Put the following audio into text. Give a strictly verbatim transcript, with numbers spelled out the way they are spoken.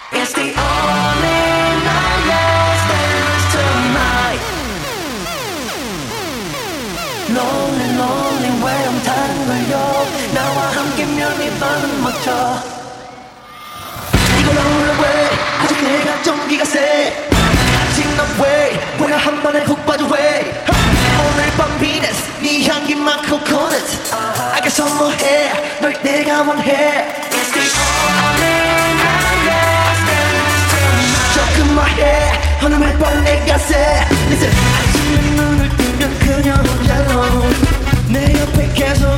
It's the only night left dance tonight. Lonely lonely 외로움타는 걸요 나와 함께면 이 밤은 멋져 이걸 roll away 아직 내가 전기가 세 아직 no way 왜냐 한 번에 훅 빠져 way 오늘 밤 Venus 네 향기만 coconut I got some more hair 널 내가 원해 It's the only night left dance tonight 조금 말해 어느 매일 밤 내가 새 Listen 아침에 눈을 뜨면 그녀는 yellow 내 옆에 계속